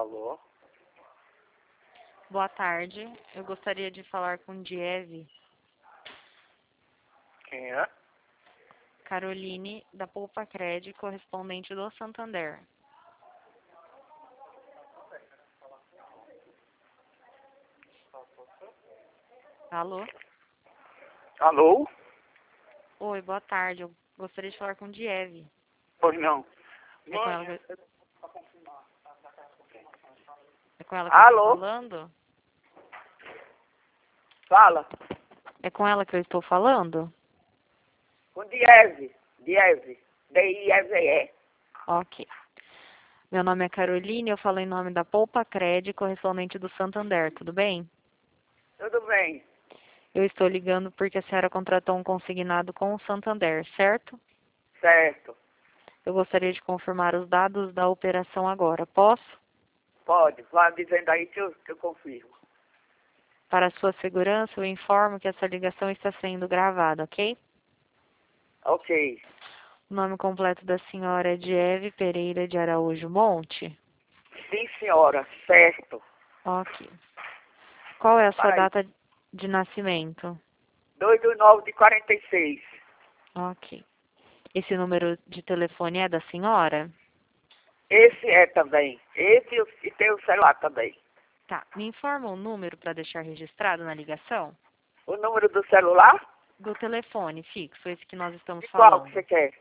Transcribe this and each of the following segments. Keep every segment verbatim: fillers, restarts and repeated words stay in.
Alô? Boa tarde. Eu gostaria de falar com Diese Quem é? Caroline, da Poupa Cred, correspondente do Santander. Alô? Alô? Oi, boa tarde. Eu gostaria de falar com Diese. Pois não. É com ela que, é com ela que eu Alô? estou falando? Fala. É com ela que eu estou falando? Com Diese. Diese. D-I-S-E. Ok. Meu nome é Caroline, eu falo em nome da Poupa Cred, correspondente do Santander, tudo bem? Tudo bem. Eu estou ligando porque a senhora contratou um consignado com o Santander, certo? Certo. Eu gostaria de confirmar os dados da operação agora. Posso? Pode. Vá dizendo aí que eu, que eu confirmo. Para sua segurança, eu informo que essa ligação está sendo gravada, ok? Ok. O nome completo da senhora é Diese Pereira de Araújo Monte? Sim, senhora. Certo. Ok. Qual é a sua Para aí. data de nascimento? dois do nove de quarenta e seis. Ok. Esse número de telefone é da senhora? Esse é também. Esse e tem o celular também. Tá. Me informa o número para deixar registrado na ligação? O número do celular? Do telefone fixo, esse que nós estamos E qual que falando. você quer?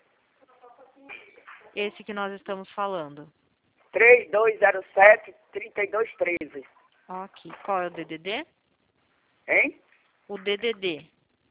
Esse que nós estamos falando. três dois zero sete, três dois um três. Ok. Qual é o D D D? Hein? O D D D.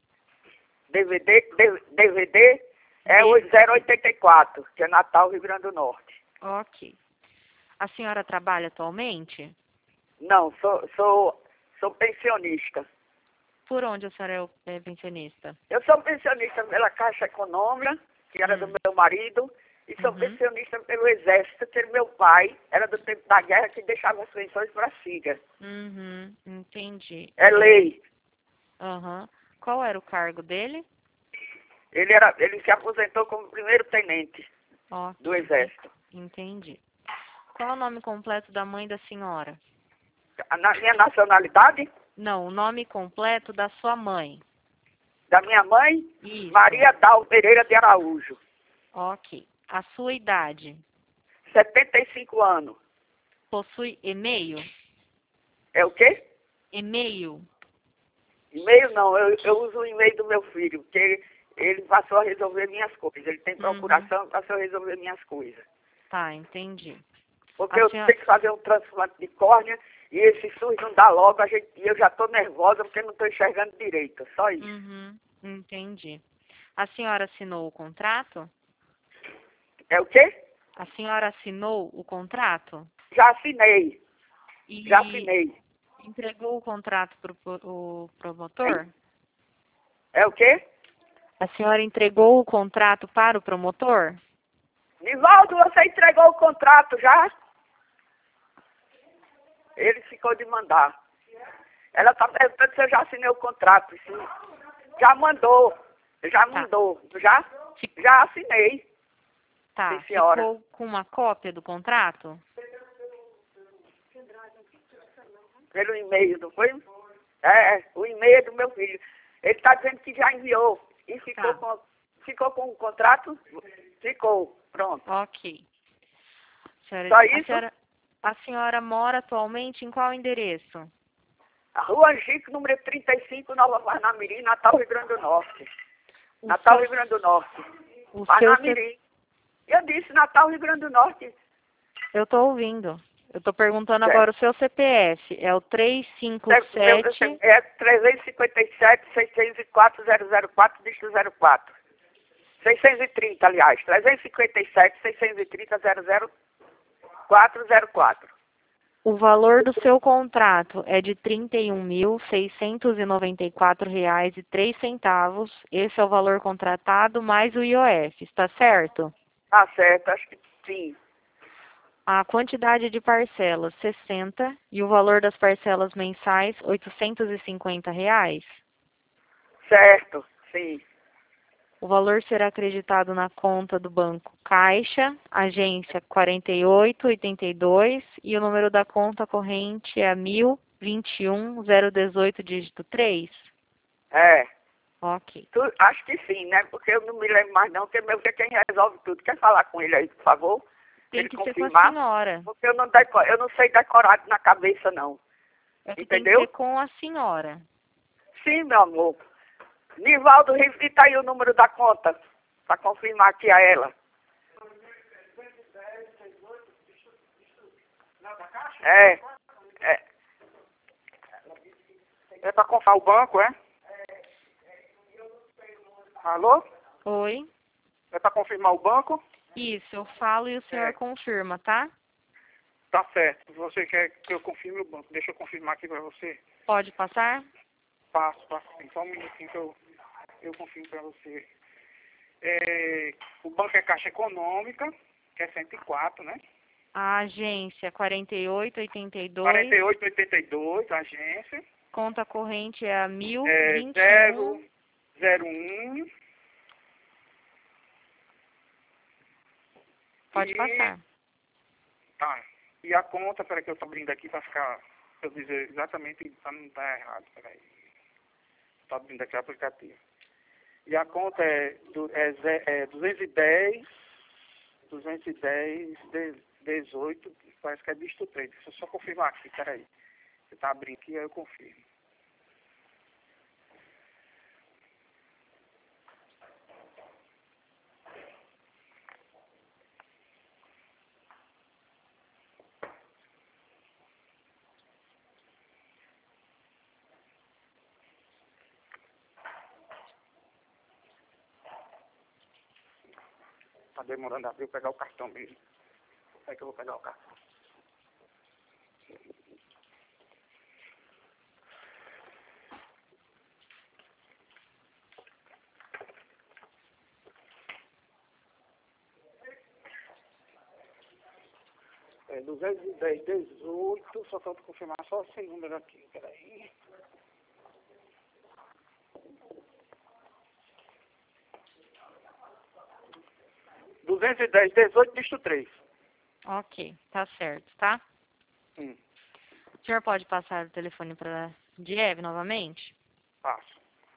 D V D, D V D é o zero oito quatro, que é Natal, Rio Grande do Norte. Ok. A senhora trabalha atualmente? Não, sou, sou, sou pensionista. Por onde a senhora é pensionista? Eu sou pensionista pela Caixa Econômica, que era Hum. do meu marido, e sou Uhum. pensionista pelo Exército, que meu pai era do tempo da guerra que deixava as pensões para a filha. Uhum. Entendi. É lei. Aham. Qual era o cargo dele? Ele, era, ele se aposentou como primeiro tenente Ok. do Exército. Entendi. Qual é o nome completo da mãe da senhora? Na minha nacionalidade, Não, o nome completo da sua mãe. da minha mãe, Isso. Maria Dal Pereira de Araújo, Ok. A sua idade? setenta e cinco anos. Possui e-mail? É o quê? E-mail? E-mail não, eu, eu uso o e-mail do meu filho, porque ele, ele passou a resolver minhas coisas. Ele tem procuração, Uhum. passou a resolver minhas coisas. Tá, entendi. Porque A eu senhora... tenho que fazer um transplante de córnea e esse SUS não dá logo, a gente, e eu já estou nervosa porque não estou enxergando direito, só isso. Uhum. Entendi. A senhora assinou o contrato? É o quê? A senhora assinou o contrato? Já assinei, E já assinei. entregou o contrato para o promotor? Hein? É o quê? A senhora entregou o contrato para o promotor? Nivaldo, você entregou o contrato já? Ele ficou de mandar. Ela está perguntando se eu já assinei o contrato. Se já mandou. Já Tá. mandou. Já? Já assinei. Tá. Sim, senhora. Ficou com uma cópia do contrato? Pelo e-mail, não foi? É, o e-mail é do meu filho. Ele está dizendo que já enviou. E ficou, Tá. com, ficou com o contrato? Ficou. Pronto. Ok. Senhora, Só a isso? senhora, a senhora mora atualmente em qual endereço? A Rua Angico, número trinta e cinco, Nova Parnamirim, Natal, Rio Grande do Norte. O Natal, seu, Rio Grande do Norte. o seu, Parnamirim. Eu disse Natal, Rio Grande do Norte. eu tô ouvindo. Eu tô perguntando Certo. agora o seu C P F. É o três cinco sete... É trezentos e cinquenta e sete, seiscentos e quatro, zero zero quatro, dígito zero quatro. seiscentos e trinta, aliás. trezentos e cinquenta e sete, seiscentos e trinta, zero zero quatro zero quatro. O valor do seu contrato é de trinta e um mil, seiscentos e noventa e quatro reais e três centavos. Esse é o valor contratado mais o I O F, está certo? Tá certo, acho que sim. A quantidade de parcelas, sessenta, e o valor das parcelas mensais, oitocentos e cinquenta reais. Certo, sim. O valor será acreditado na conta do Banco Caixa, agência quarenta e oito, oitenta e dois, e o número da conta corrente é mil e vinte e um, zero dezoito, dígito três? É. Ok. Tu, acho que sim, né? Porque eu não me lembro mais não, porque meu filho é quem resolve tudo. Quer falar com ele aí, por favor? Tem Ele que ser com a confirmar? senhora. Porque eu não, decoro, eu não sei decorar na cabeça, não. É que tem que Entendeu? ser com a senhora. Sim, meu amor. Nivaldo, repita aí o número da conta, para confirmar aqui a ela. É. É. É para confirmar o banco, é? Alô? Oi? É para confirmar o banco? Isso, eu falo e o senhor É. confirma, tá? Tá certo. Você quer que eu confirme o banco? Deixa eu confirmar aqui para você. Pode passar? Passo, passo sim. Só um minutinho que eu, eu confirmo para você. É, o banco é Caixa Econômica, que é cento e quatro, né? A agência quarenta e oito, oitenta e dois. quarenta e oito, oitenta e dois, agência. Conta corrente é a mil e É vinte e um. zero zero um. Pode E, passar. tá. E a conta, peraí que eu tô abrindo aqui para ficar, pra eu dizer exatamente, para não estar errado, peraí. Tô abrindo aqui o aplicativo. E a conta é, do, é, ze- é duzentos e dez, duzentos e dez, de- dezoito, parece que é dígito três. Deixa eu só confirmar aqui, peraí. Você tá abrindo aqui, aí eu confirmo. Tá demorando a abrir, eu pegar o cartão mesmo. É que eu vou pegar o cartão. É duzentos e dez, dezoito, só falta confirmar só esse número aqui, peraí. duzentos e dez, dezoito, dígito três. Ok, tá certo, tá? Hum, O senhor pode passar o telefone para Dieve novamente? passo.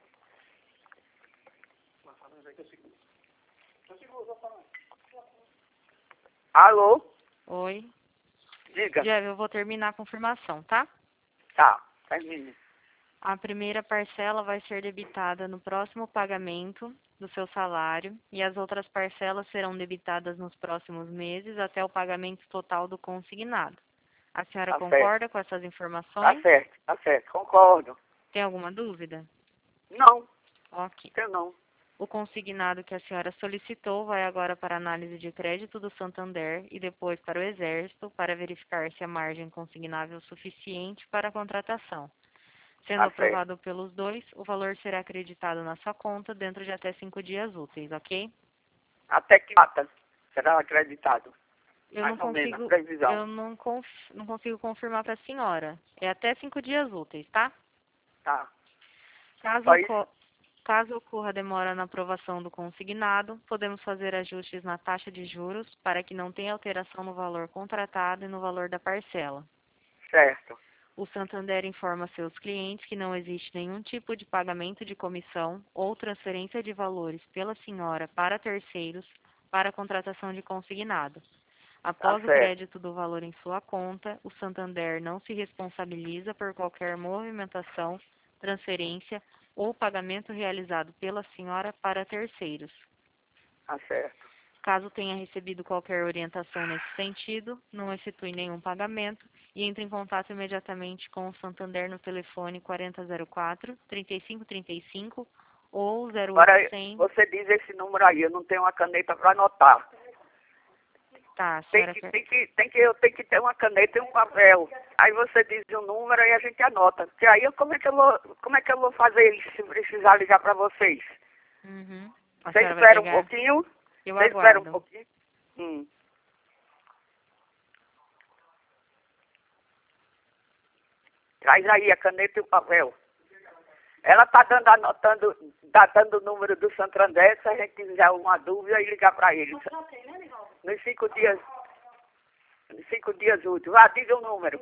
Alô? Oi? Diga. Dieve, eu vou terminar a confirmação, tá? Tá, termine. A primeira parcela vai ser debitada no próximo pagamento do seu salário e as outras parcelas serão debitadas nos próximos meses até o pagamento total do consignado. A senhora Tá certo. concorda com essas Tá informações? certo, tá certo, concordo. Tem alguma dúvida? Não, Ok. eu não. O consignado que a senhora solicitou vai agora para a análise de crédito do Santander e depois para o Exército para verificar se a margem consignável é suficiente para a contratação. Sendo Tá certo. aprovado pelos dois, o valor será acreditado na sua conta dentro de até cinco dias úteis, ok? Até que data será acreditado? Eu Mais não ou menos, a consigo, previsão. eu não, conf, não consigo confirmar para a senhora. É até cinco dias úteis, tá? Tá. Caso, Só isso? oco- caso ocorra demora na aprovação do consignado, podemos fazer ajustes na taxa de juros para que não tenha alteração no valor contratado e no valor da parcela. Certo. O Santander informa seus clientes que não existe nenhum tipo de pagamento de comissão ou transferência de valores pela senhora para terceiros para a contratação de consignado. Tá Após o certo. crédito do valor em sua conta, o Santander não se responsabiliza por qualquer movimentação, transferência ou pagamento realizado pela senhora para terceiros. Tá certo. Caso tenha recebido qualquer orientação nesse sentido, não efetue nenhum pagamento e entre em contato imediatamente com o Santander no telefone quarenta zero quatro, trinta e cinco trinta e cinco ou zero Agora, oitocentos. você diz esse número aí, eu não tenho uma caneta para anotar. Tá, a Tem senhora que, quer... tem que, tem que, eu tenho que ter uma caneta e um papel. Aí você diz o número e a gente anota. Porque aí eu, como é que eu vou, como é que eu vou fazer isso se precisar ligar para vocês? Uhum. A Vocês senhora vai esperam um pegar? pouquinho? Eu Vocês esperam um aguardo. pouquinho? Hum. Traz aí a caneta e o papel. Ela está dando, anotando, tá dando o número do Santander, se a gente tiver alguma dúvida, e ligar para ele. Nos cinco dias, nos cinco dias úteis. Vá, diga o número.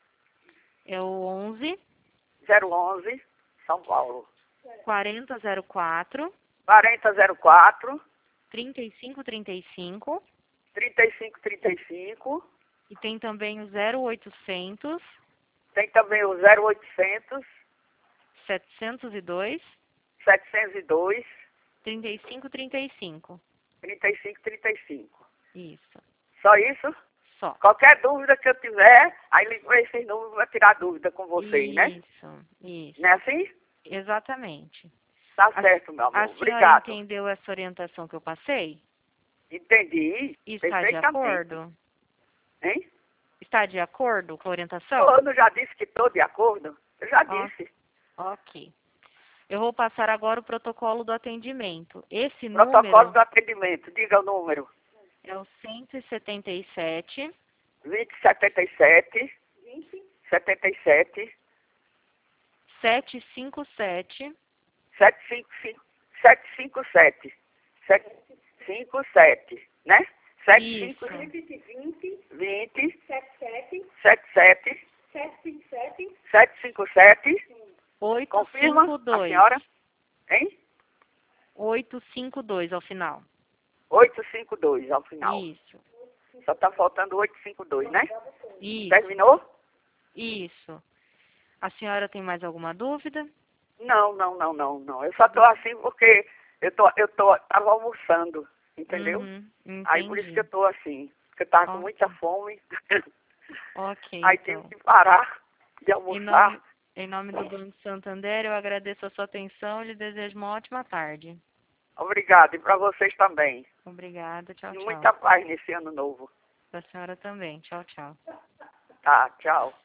É o onze, zero onze, São Paulo. quarenta zero quatro, quarenta zero quatro, trinta e cinco trinta e cinco. trinta e cinco trinta e cinco. E tem também o zero oitocentos, Tem também o zero oitocentos, setecentos e dois, setecentos e dois, trinta e cinco trinta e cinco. trinta e cinco trinta e cinco. Isso. Só isso? Só. Qualquer dúvida que eu tiver, aí ligo esses números para tirar dúvida com vocês, isso, né? Isso, isso. Não é assim? Exatamente. Tá A, certo, meu amor. a senhora Obrigado. entendeu essa orientação que eu passei? Entendi. Está de Perfeitamente. acordo? Hein? Está de acordo com a orientação? Eu não já disse que estou de acordo? Eu já Ó, disse. ok. Eu vou passar agora o protocolo do atendimento. Esse Protocolo número do atendimento. Diga o número. é o cento e setenta e sete, vinte, setenta e sete. setenta e sete. setecentos e cinquenta e sete, setecentos e cinquenta e cinco. setecentos e cinquenta e sete. setecentos e cinquenta e sete. Né? Isso. vinte, vinte, setenta e sete. setecentos e cinquenta e sete. Confirma, oitocentos e cinquenta e a dois. senhora? Hein? oitocentos e cinquenta e dois ao final. oitocentos e cinquenta e dois ao final. Isso. Só está faltando oitocentos e cinquenta e dois, né? Isso. Terminou? Isso. A senhora tem mais alguma dúvida? Não, não, não, não, não. Eu só estou assim porque eu tô, eu tô, tava almoçando, entendeu? Uhum, Aí por isso que eu entendi. estou assim, porque eu estava com Ok. muita fome. Ok, Aí então. tive que parar de Em almoçar. nome, em nome do Banco Santander, eu agradeço a sua atenção e lhe desejo uma ótima tarde. Obrigado, e para vocês também. Obrigada, tchau, E tchau. muita paz nesse ano novo. Para a senhora também. Tchau, tchau. Tá, tchau.